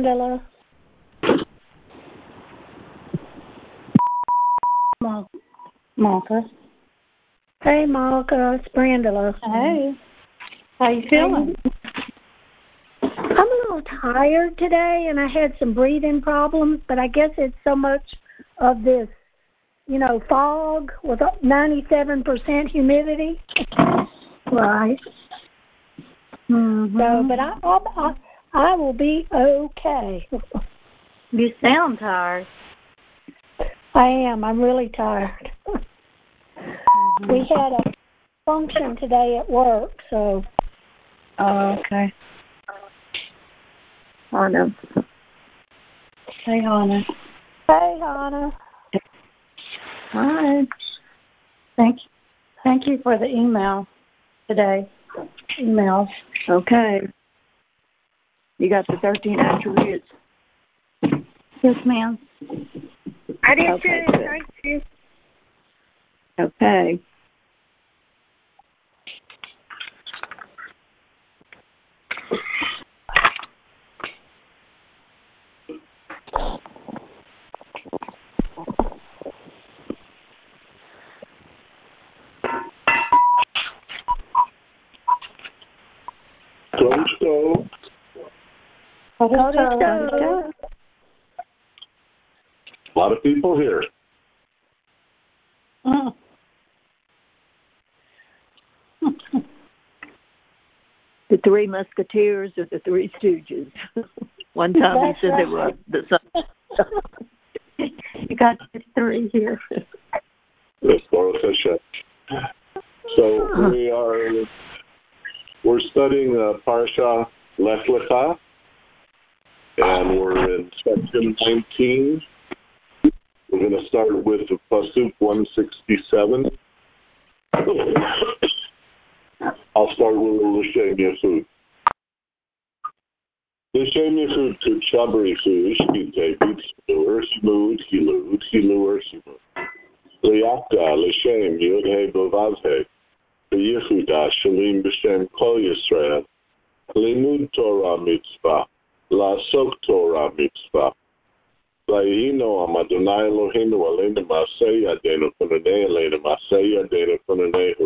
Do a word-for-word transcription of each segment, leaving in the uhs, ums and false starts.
Brandela. Malka. Hey, Malka. It's Brandela. Hey. How you feeling? I'm a little tired today, and I had some breathing problems, but I guess it's so much of this, you know, fog with ninety-seven percent humidity. Right. Mm-hmm. So, but I, I, I will be okay. You sound tired. I am. I'm really tired. Mm-hmm. We had a function today at work, so. Oh, okay. Hannah. Hey, Hannah. Hey, Hannah. Hi. Thank you. Thank you for the email today. Email. Okay. You got the thirteen attributes? Yes, ma'am. I did okay, too. good. Thank you. Okay. Close stove. Cody Stove. A lot of people here. Mm. The Three Musketeers or the Three Stooges. One time That's he said right. they were the sun. You got the three here. Let's go with Hashem. So we are we're studying uh, Parsha Lech Lecha, and we're in section nineteen. We're going to start with the Pasuk one sixty-seven. I'll start with L'Shem Yechud. L'Shem Yechud Kudsha B'Richush Kitei B'Tzur Shmud Hilud Hilur Shmud L'Yakda L'Shem Yud He B'Vav He B'Yechuda Shalim B'Shem Kol Yisrael Limud Torah Mitzvah La'asok Torah Mitzvah Vayino Am Adonai Eloheinu Aleinu Ma'aseh Yadeinu Kunanei Aleinu Ma'aseh Yadeinu Kunanehu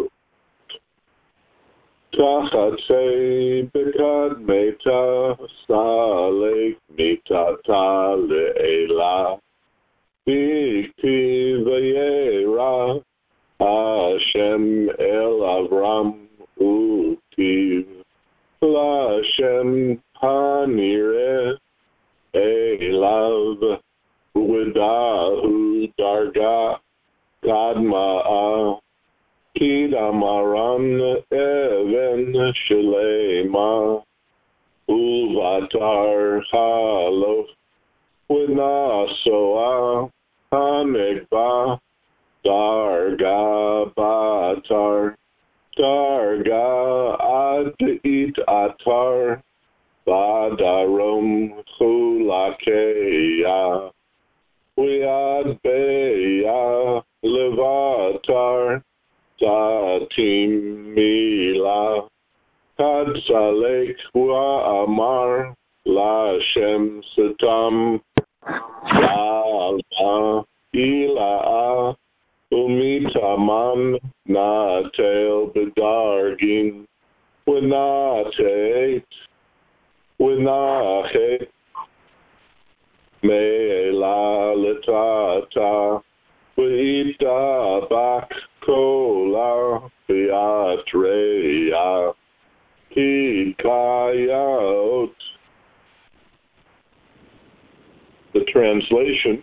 Tachatzei Bekad Meta Salek Mitata Le'ela Bikti Vayera Hashem El Avram Utiv L'Hashem Hanireh Elav Udahu Darga Kadma'a Kidamaran Even Shalema Uvatar Halof Winasoa Hanekba Darga Batar Darga Adit Atar Badarom Chulakeya Wiad Beya Levatar Tatim Mila Kad Salek Wa Amar La Shem Satam La Ila Umitaman Natel Bedargin Winatet Winachet Me'ela Letata V'ita Bak Kola Beatreya Hikayot. The translation.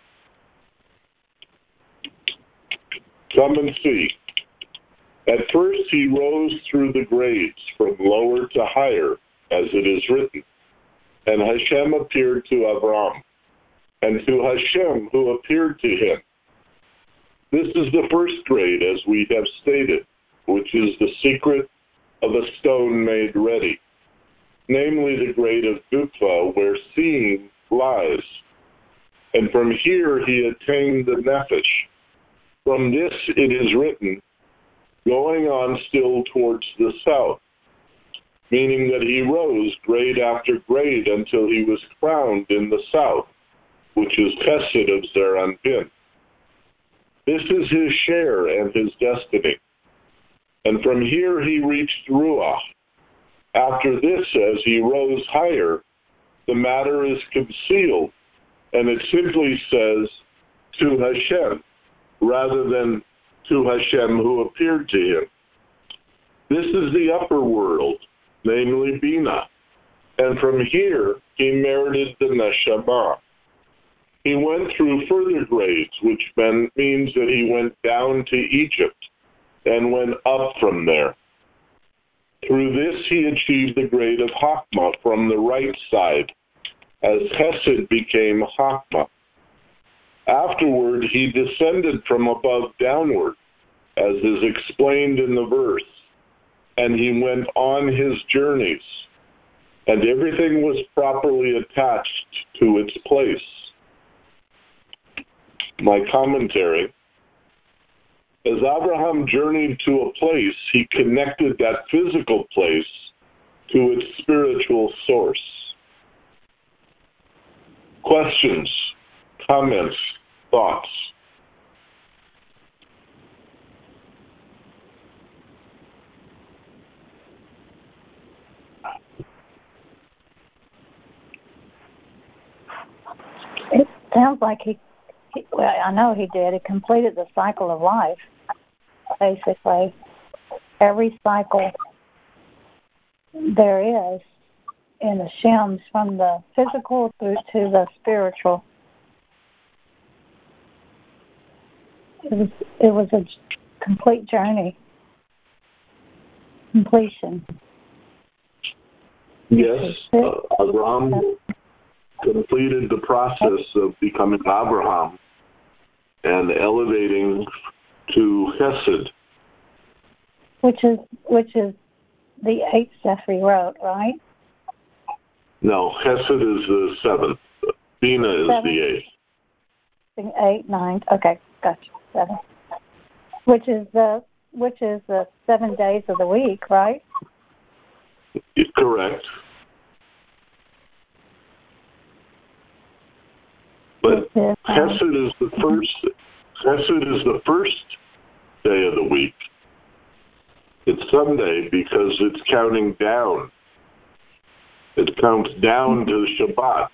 Come and see. At first he rose through the grades from lower to higher, as it is written. And Hashem appeared to Avram, and to Hashem who appeared to him. This is the first grade, as we have stated, which is the secret of a stone made ready, namely the grade of Dukva, where seeing lies. And from here he attained the Nefesh. From this it is written, going on still towards the south. meaning that he rose grade after grade until he was crowned in the south, which is Chesed of Zeir Anpin. This is his share and his destiny. And from here he reached Ruach. After this, as he rose higher, the matter is concealed, and it simply says, to Hashem, rather than to Hashem who appeared to him. This is the upper world, namely Bina, and from here he merited the Neshama. He went through further grades, which means that he went down to Egypt and went up from there. Through this he achieved the grade of Hakma from the right side, as Chesed became Hakma. Afterward he descended from above downward, as is explained in the verse, and he went on his journeys, and everything was properly attached to its place. My commentary: as Abraham journeyed to a place, he connected that physical place to its spiritual source. Questions, comments, thoughts? It sounds like he, he, well, I know he did. He completed the cycle of life, basically. Every cycle there is in the Shems, from the physical through to the spiritual. It was, it was a complete journey. Completion. Yes, uh, Abraham completed the process of becoming Abraham and elevating to Chesed. Which is which is the eighth Sefirot, right? No, Chesed is the seventh. Bina is Seven. the eighth. Eight, nine. Okay, gotcha. Seven. Which is the which is the seven days of the week, right? Correct. But Chesed is the first. Chesed is the first day of the week. It's Sunday because it's counting down. It counts down to Shabbat.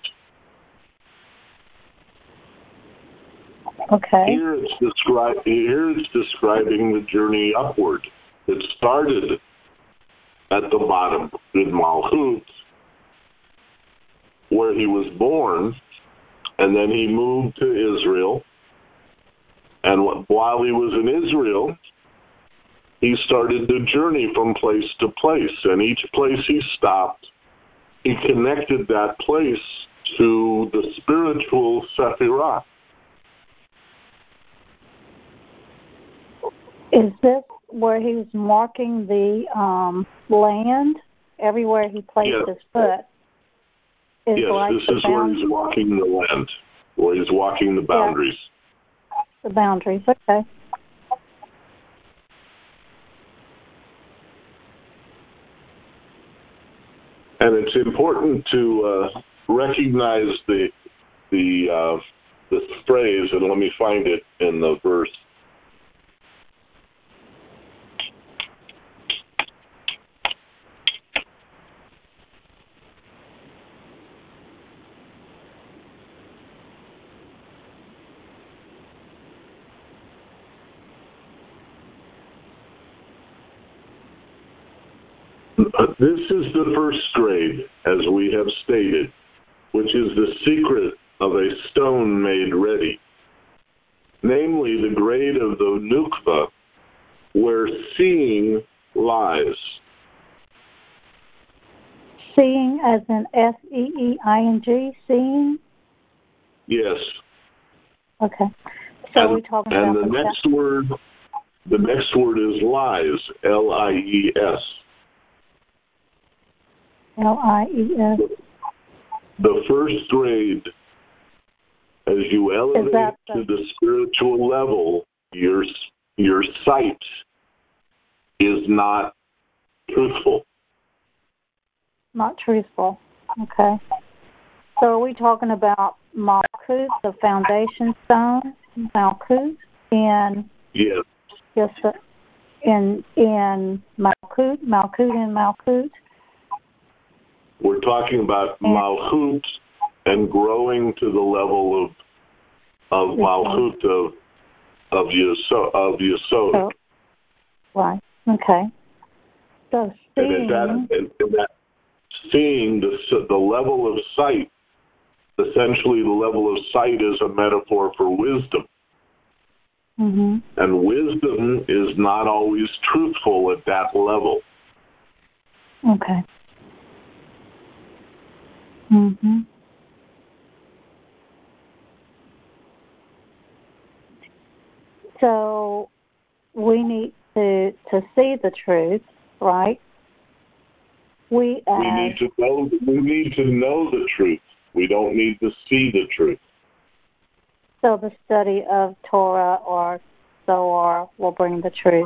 Okay. Here it's describing. Here it's describing the journey upward. It started at the bottom in Malchut, where he was born, and then he moved to Israel. And while he was in Israel, he started to journey from place to place. And each place he stopped, he connected that place to the spiritual Sephirah. Is this where he was marking the um, land? Everywhere he placed yes. his foot? Is yes, like this is where he's walking the land, where he's walking the boundaries. Yeah. The boundaries, okay. And it's important to uh, recognize the the uh, the phrase, and let me find it in the verse. This is the first grade, as we have stated, which is the secret of a stone made ready, namely the grade of the Nukva, where seeing lies. Seeing as in S E E I N G, seeing? Yes. Okay. So and, we're talking and about... And the next that. word, the next word is lies, L I E S. L I E S. The first grade, as you elevate the... to the spiritual level, your your sight is not truthful. not truthful. Okay. So are we talking about Malkuth, the foundation stone, Malkuth, and Yes. yes, sir, in in Malkuth, Malkuth and Malkuth? We're talking about Malchut and growing to the level of of Malchut of of Yesod. Of Yesod. So, right. Okay. So seeing, and, that, and, and that seeing the the level of sight, essentially the level of sight is a metaphor for wisdom. mm-hmm. And wisdom is not always truthful at that level. Okay. Mm-hmm. So we need to to see the truth, right? We as, we need to know. We need to know the truth. We don't need to see the truth. So the study of Torah or Zohar will bring the truth.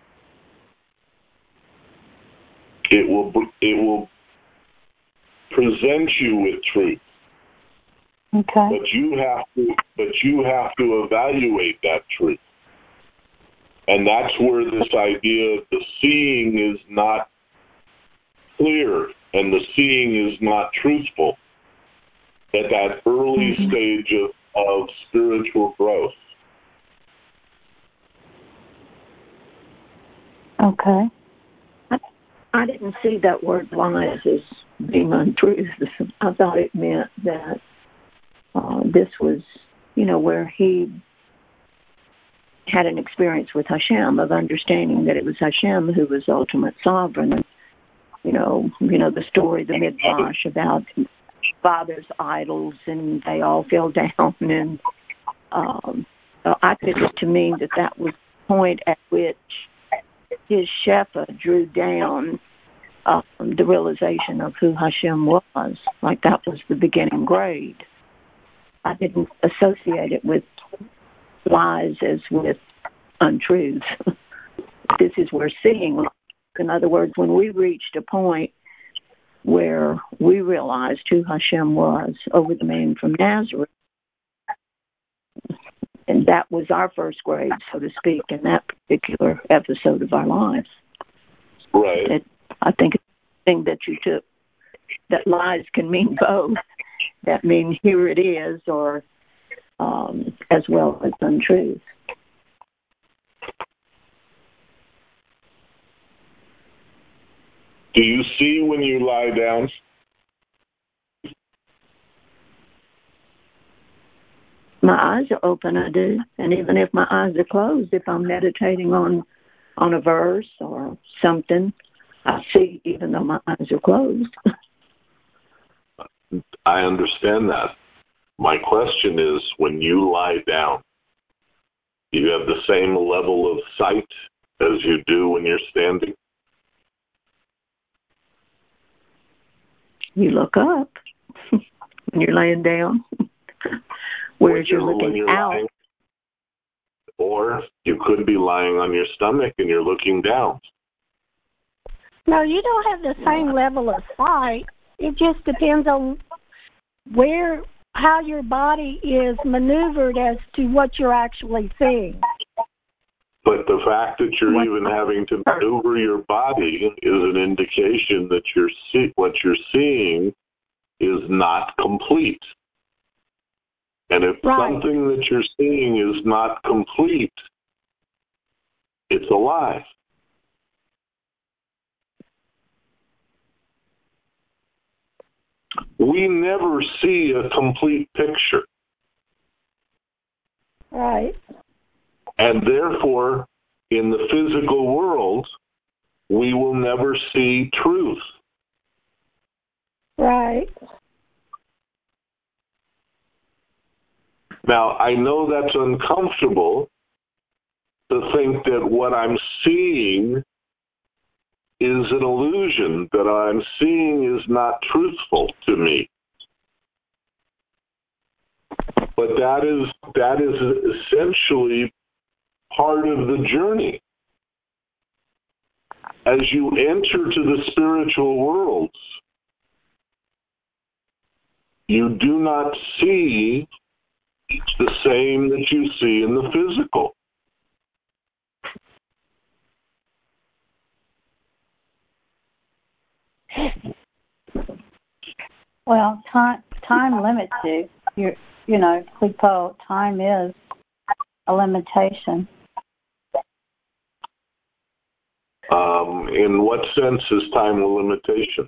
It will. It will present you with truth. Okay. But you have to. But you have to evaluate that truth. And that's where this idea of the seeing is not clear and the seeing is not truthful at that early mm-hmm. stage of, of spiritual growth. Okay. I, I didn't see that word lies as being untruth. I thought it meant that uh, this was, you know, where he had an experience with Hashem of understanding that it was Hashem who was ultimate sovereign. And, you know, you know the story, the midrash about father's idols, and they all fell down. And um, so I took it to mean that that was the point at which his shefa drew down um, the realization of who Hashem was. Like that was the beginning grade. I didn't associate it with lies as with untruths. This is where seeing, in other words, when we reached a point where we realized who Hashem was over the man from Nazareth, and that was our first grade, so to speak, in that particular episode of our lives. Right. It, I think it's the thing that you took, that lies can mean both. That means here it is, or Um, as well as untruth. Do you see when you lie down? My eyes are open, I do. And even if my eyes are closed, if I'm meditating on, on a verse or something, I see even though my eyes are closed. I understand that. My question is, when you lie down, do you have the same level of sight as you do when you're standing? You look up when you're laying down, whereas you're, you're looking you're out. Lying, or you could be lying on your stomach and you're looking down. No, you don't have the same level of sight. It just depends on where, how your body is maneuvered as to what you're actually seeing. But the fact that you're even having to maneuver your body is an indication that you're see- what you're seeing is not complete. And if right. something that you're seeing is not complete, it's a lie. We never see a complete picture. Right. And therefore, in the physical world, we will never see truth. Right. Now, I know that's uncomfortable to think that what I'm seeing is an illusion, that I'm seeing is not truthful to me. But that is that is essentially part of the journey. As you enter to the spiritual worlds, you do not see the same that you see in the physical. Well, time time limits you. You you know, Clipo, time is a limitation. Um, in what sense is time a limitation?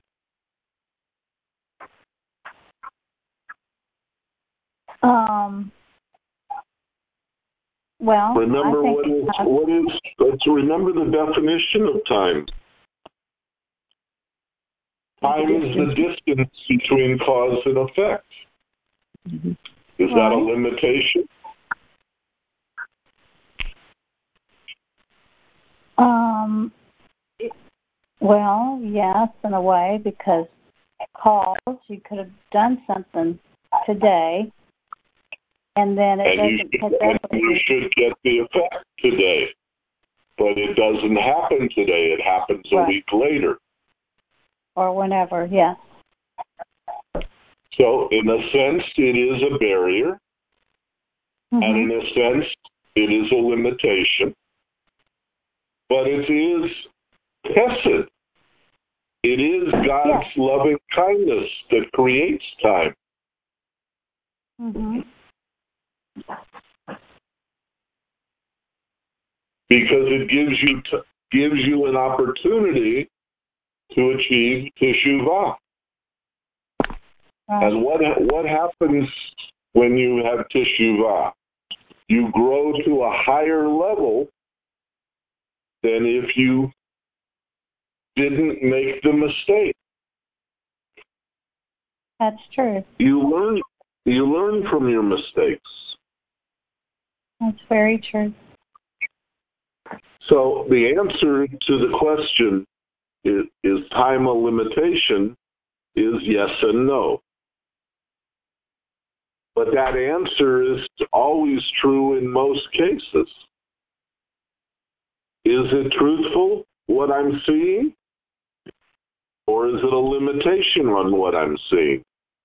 Um. Well, remember I think what is uh, what is. Let's remember the definition of time. Time is the distance between cause and effect. Mm-hmm. Is that a limitation? Um. Well, yes, in a way, because cause you could have done something today, and then it and doesn't you, take and over. you should get the effect today, but it doesn't happen today. It happens a Right. week later. Or whenever, yes. So, in a sense, it is a barrier, Mm-hmm. and in a sense, it is a limitation, but it is chesed. It is God's yes. loving kindness that creates time. Mm-hmm. Because it gives you t- gives you an opportunity to achieve teshuvah. Right. And what what happens when you have teshuvah? You grow to a higher level than if you didn't make the mistake. That's true. You learn you learn from your mistakes. That's very true. So the answer to the question, is, is time a limitation, is yes and no. But that answer is always true in most cases. Is it truthful, what I'm seeing? Or is it a limitation on what I'm seeing?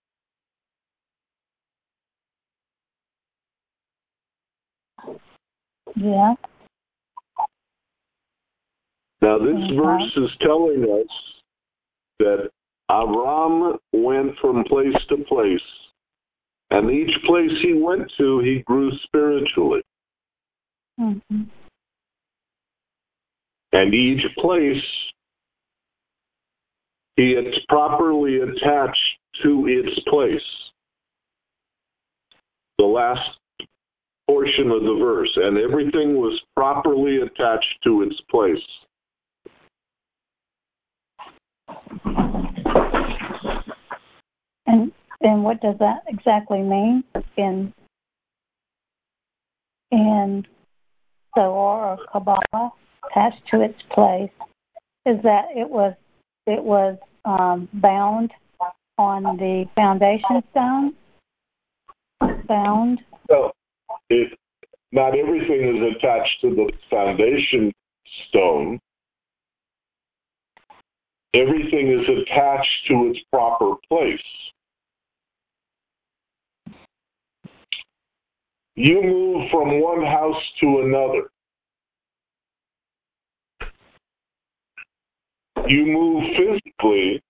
Yeah. Now, this Mm-hmm. verse is telling us that Avram went from place to place, and each place he went to, he grew spiritually. Mm-hmm. And each place, he is properly attached to its place. The last portion of the verse, and everything was properly attached to its place. And and what does that exactly mean in in Zohar or Kabbalah, attached to its place? Is that it was it was um, bound on the foundation stone? Bound? So, it, not everything is attached to the foundation stone. Everything is attached to its proper place. You move from one house to another. You move physically,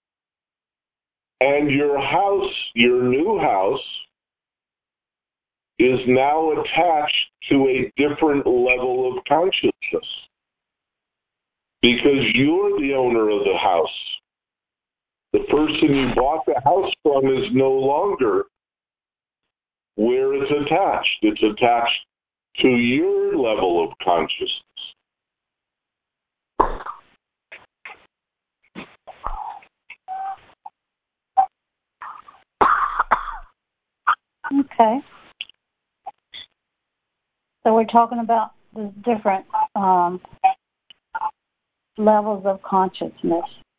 and your house, your new house, is now attached to a different level of consciousness. Because you're the owner of the house. The person you bought the house from is no longer where it's attached. It's attached to your level of consciousness. Okay. So we're talking about the different um, levels of consciousness.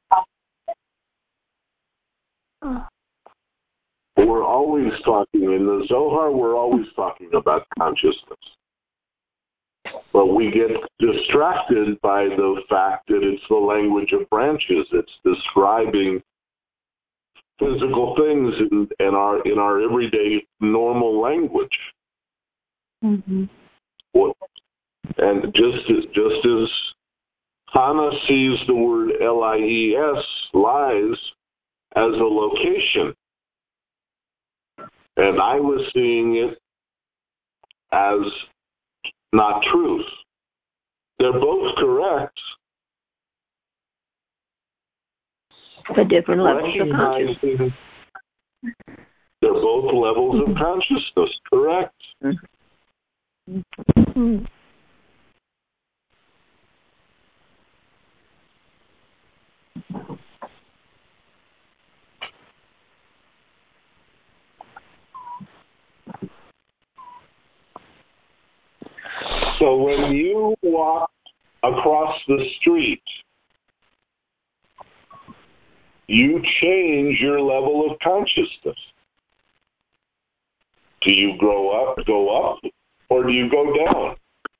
We're always talking, in the Zohar, we're always talking about consciousness. But we get distracted by the fact that it's the language of branches. It's describing physical things in, in our in our everyday normal language. Mm-hmm. What, and just as just as Hannah sees the word L I E S, lies, as a location, and I was seeing it as not truth. They're both correct. But different levels of consciousness. They're both levels of consciousness, correct? Mm-hmm. So when you walk across the street, you change your level of consciousness. Do you grow up, go up, or do you go down?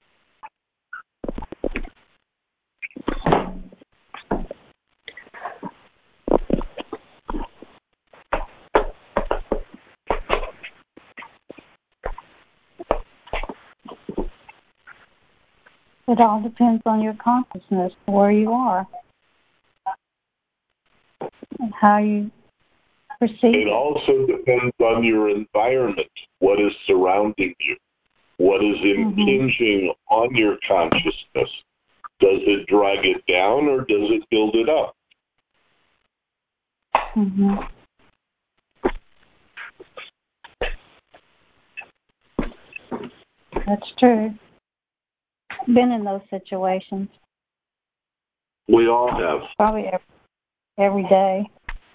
It all depends on your consciousness, where you are, and how you perceive It it. also depends on your environment, what is surrounding you, what is impinging mm-hmm. on your consciousness. Does it drag it down or does it build it up? Mm-hmm. That's true. Been in those situations. We all have. Probably every, every day.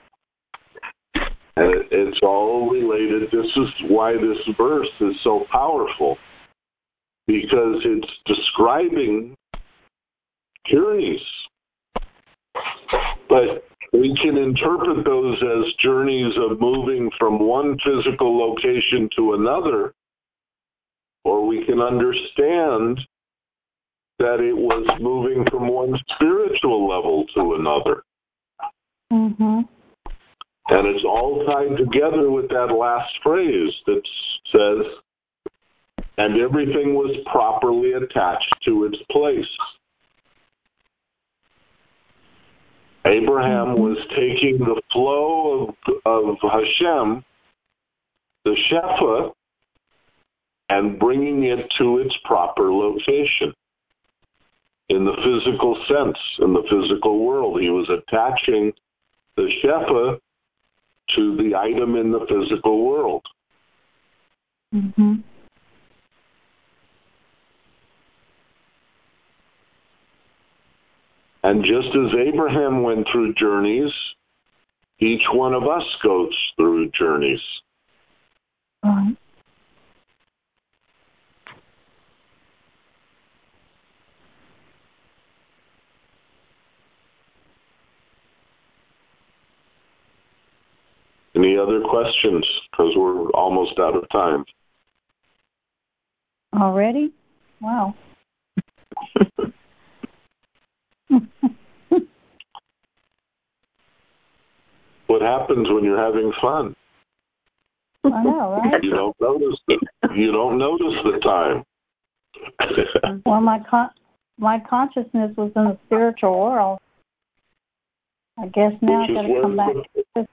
And it, it's all related. This is why this verse is so powerful, because it's describing journeys. But we can interpret those as journeys of moving from one physical location to another, or we can understand that it was moving from one spiritual level to another. Mm-hmm. And it's all tied together with that last phrase that says, and everything was properly attached to its place. Abraham mm-hmm. was taking the flow of, of Hashem, the Shefa, and bringing it to its proper location. In the physical sense, in the physical world, he was attaching the Shefa to the item in the physical world. Mm-hmm. And just as Abraham went through journeys, each one of us goes through journeys. Right. Any other questions? Because we're almost out of time. Already? Wow. What happens when you're having fun? I know, right? You don't notice the, you don't notice the time. Well, my con- my consciousness was in the spiritual world. I guess now I've got to come back. The,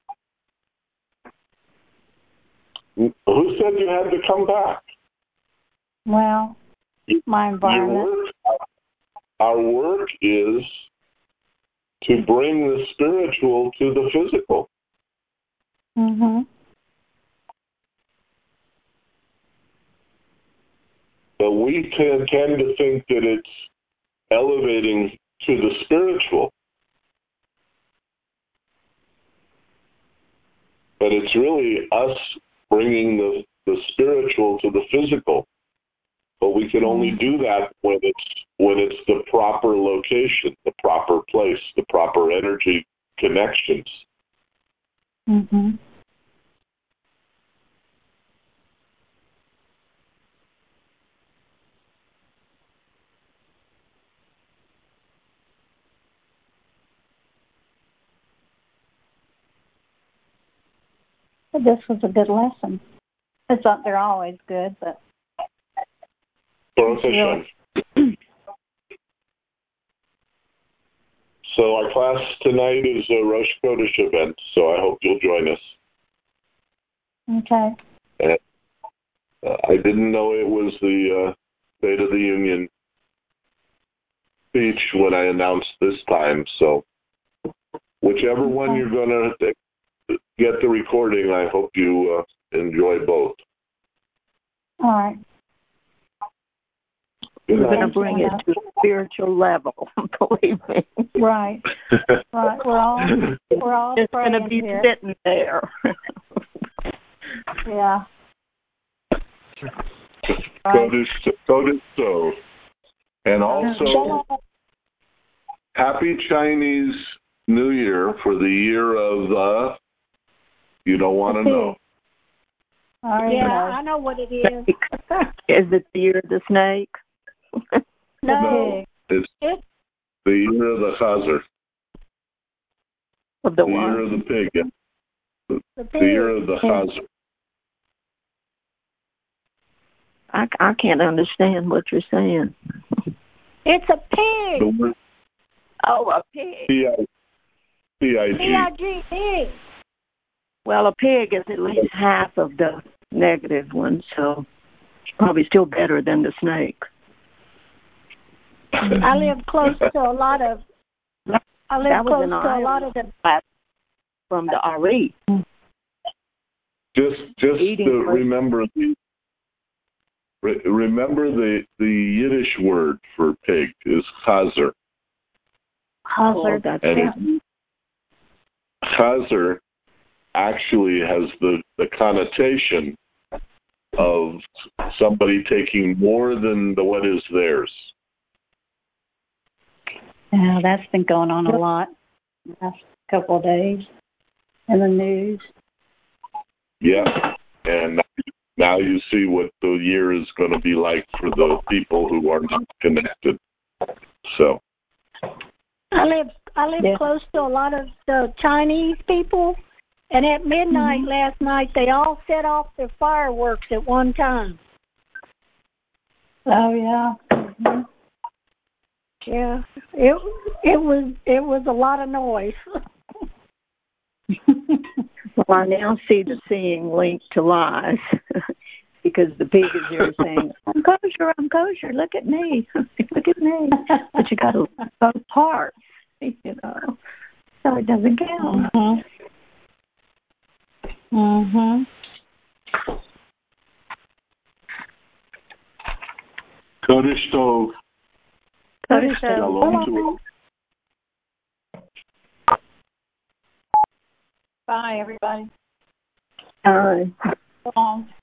who said you had to come back? Well, my environment. Work, our work is to bring the spiritual to the physical. Mm-hmm. But we tend, tend to think that it's elevating to the spiritual. But it's really us bringing the, the spiritual to the physical. But we can only do that when it's when it's the proper location, the proper place, the proper energy connections. Mm-hmm. this was a good lesson. It's not they're always good, but Baruch Hashem. So our class tonight is a Rosh Chodesh event, so I hope you'll join us. okay. And, uh, I didn't know it was the uh, State of the Union speech when I announced this time, so whichever one you're going to get the recording, I hope you uh, enjoy both. All right. We're going to bring it to a spiritual level, believe me. Right. Right. We're all we're all It's going to praying be here. sitting there. Yeah. Right. Kodesh, Kodesh so. And also, Happy Chinese New Year for the year of the, you don't want to know. All right. Yeah, I know what it is. Is it the year of the snake? No, No, it's it's the year of the Chazer. Of the The year one? of the pig. yeah. The, the the year pig. of the Chazer. I, I can't understand what you're saying. It's a pig. The word Oh, a pig. P I P I G. G, pig. Well, a pig is at least half of the negative one, so probably still better than the snake. I live close to a lot of. I live That was close an to a lot of the. class from the Ari. Just, just Eating to fruit. remember the re- remember the the Yiddish word for pig is Chazer, Hazard. that's and it, Chazer actually has the the connotation of somebody taking more than the what is theirs. Yeah, that's been going on a lot the last couple of days in the news. Yeah, and now you see what the year is going to be like for the people who are not connected. So, I live. I live Yeah. close to a lot of the Chinese people, and at midnight Mm-hmm. last night they all set off their fireworks at one time. Oh yeah. Mm-hmm. Yeah, it it was it was a lot of noise. Well, I now see the seeing linked to lies because the pig is here saying, I'm kosher, I'm kosher, look at me, look at me. But you got to look at both parts, you know, so it doesn't count. Mhm. Mhm. Kodesh Tov. Kodesh Shalom to Bye, everybody. Uh, So long.